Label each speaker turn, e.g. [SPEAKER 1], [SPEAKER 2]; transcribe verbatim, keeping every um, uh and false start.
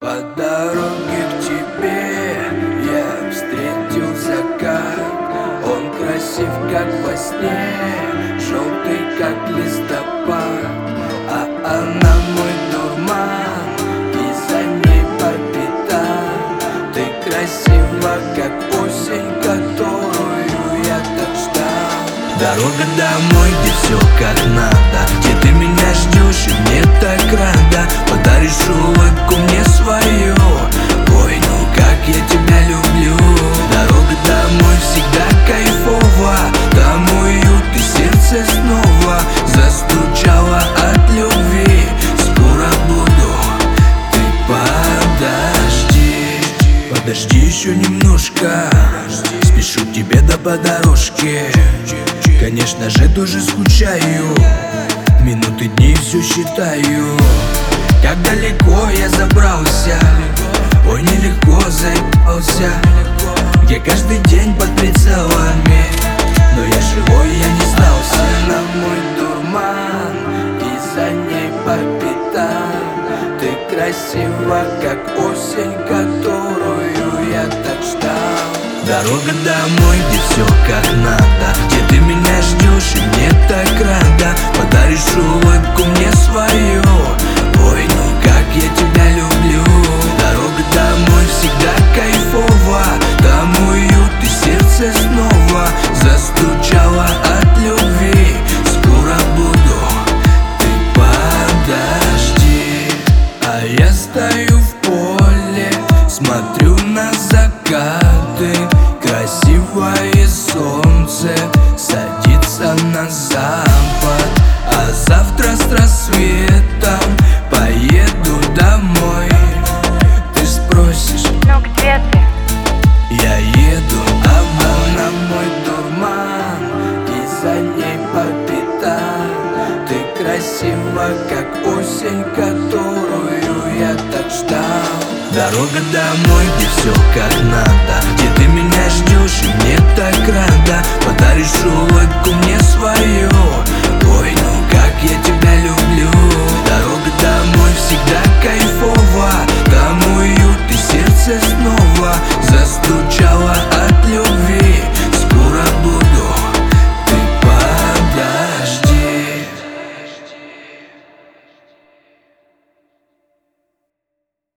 [SPEAKER 1] По дороге к тебе я встретил закат. Он красив, как во сне, желтый, как листопад. А она мой дурман, и за ней по пятам. Ты красива, как осень, которую я так ждал. Дорога домой, где все как надо, где ты меня ждешь и мне так рада. Подаришь улыбку мне свою, ой, ну как я тебя люблю. Дорога домой всегда кайфова, там уют и сердце снова застучало от любви. Скоро буду, ты подожди, подожди еще немножко, спешу к тебе да по дорожке. Конечно же тоже скучаю, минуты, дни все считаю. Как далеко я забрался, ой, нелегко заебался. Где каждый день под прицелами, но я живой, я не сдался. Она мой дурман, и за ней по пятам. Ты красива, как осень, которую я так ждал. Дорога домой, где все как надо, где ты меня ждешь и мне так рада. Подаришь улыбку мне свою, ой, ну как я тебя люблю. Дорога домой всегда кайфова, там уют и сердце снова застучало от любви. Скоро буду, ты подожди. А я стою в поле, смотрю на закаты. Красивое солнце садится на запад, а завтра с рассветом поеду домой. Ты спросишь,
[SPEAKER 2] ну где ты?
[SPEAKER 1] я еду, а она мой дурман, и за ней по пятам. Ты красива, как осень, которую я так ждал. Дорога домой, где все как надо, где ты меня ждешь и мне так рада. Подаришь улыбку мне свою,